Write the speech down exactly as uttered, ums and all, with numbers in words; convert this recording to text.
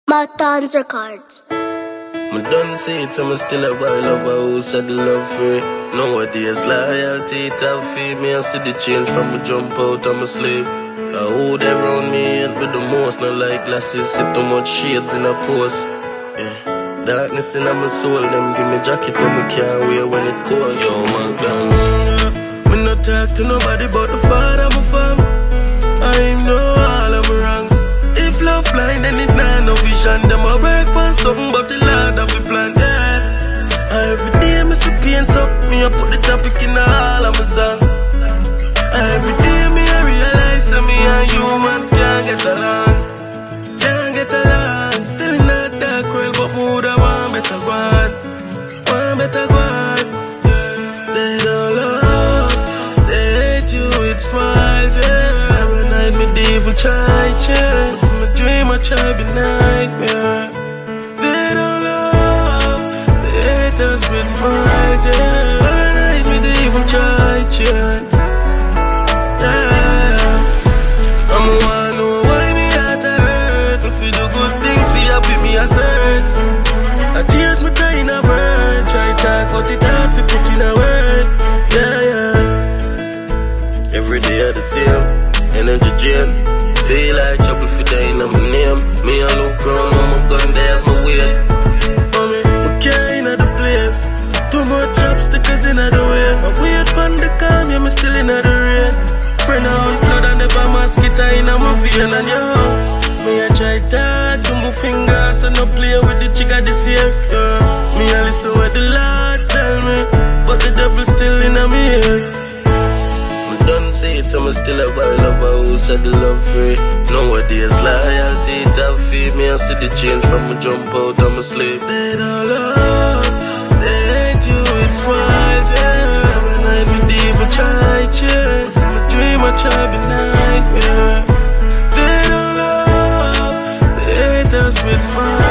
Martins Records. I done say it, I'm still a boy lover who said the love for it. Nowadays loyalty it have feed me. I see the change from a jump out, I'm a slave. I hold around me and with the most, not like glasses. See too much shades in a post. Yeah. Darkness in my soul, them give me jacket when me can't wear when it cold. Yo, McDonald's. Yeah. Me not talk to nobody but the father, my fam. I know all of my wrongs. If love blind, then it nah no vision. Them a work for something, but the Lord have a plan, yeah. Every day me see paint up, me a put the topic in all of my songs. Every day me I realize that me and humans can't get along. Can't get along. Still in that dark world, but mood I want better one. Want better one. They don't love, they hate you with smiles, yeah. Every night me the evil try chance. My dream I try be nightmare. They don't love, they hate us with smiles, yeah. Every night me the evil try chance. Yeah. I'm a one who why me heart a hurt. If you do good things for happy me a search. I tears me kind of words. Try talk out it hard fi put in a words. Yeah, yeah. Every day I the same. Energy drain. Feel like trouble for dying on my name. Me a look round, mama gun there's my way. Mommy, my car in the place. Too much obstacles in the way. I wait pon the calm, yeah, me still in the rain. Friend on blood and never mosquito in my vein. And yo, me a try talk to my fingers and no play with the chica this year. Yeah. Me a listen what the Lord tell me, but the devil still in my ears. Done say it, I'm still a boy lover who said the love for it. Nowadays loyalty it have feed me. I see the change from a jump out, I'm a slave. They don't love, they hate you with smiles, yeah. Every night me the evil try chase. My dream I try be nightmare. They don't love, they hate us with smiles.